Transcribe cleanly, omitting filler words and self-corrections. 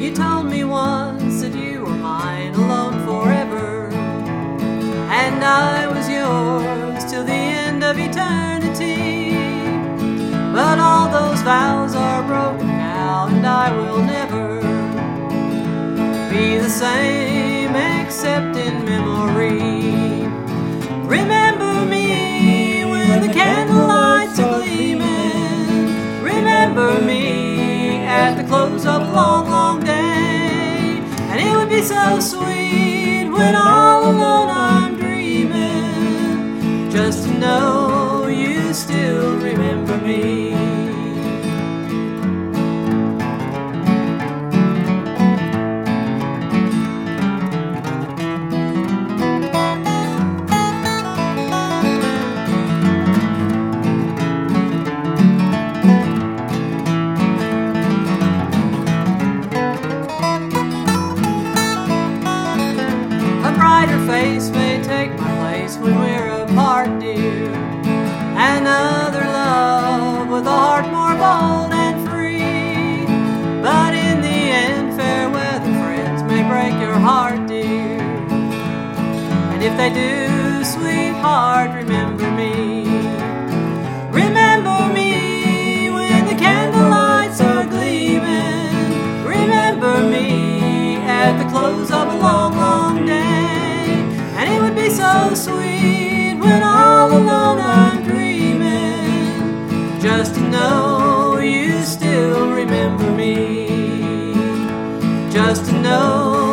You told me once that you were mine alone forever, and I was yours till the end of eternity. But all those vows are broken now, and I will never be the same except in memory. Remember me when the candlelights are gleaming. Remember me at the close of a long, long day. And it would be so sweet when all alone I'm dreaming, just to know you still remember me. Face may take my place when we're apart, dear. Another love with a heart more bold and free. But in the end, fair weather friends may break your heart, dear. And if they do, sweetheart, remember me. Remember me when the candlelights are gleaming. Remember me at the close of a long, long day. And it would be so sweet when all alone I'm dreaming, just to know you still remember me, just to know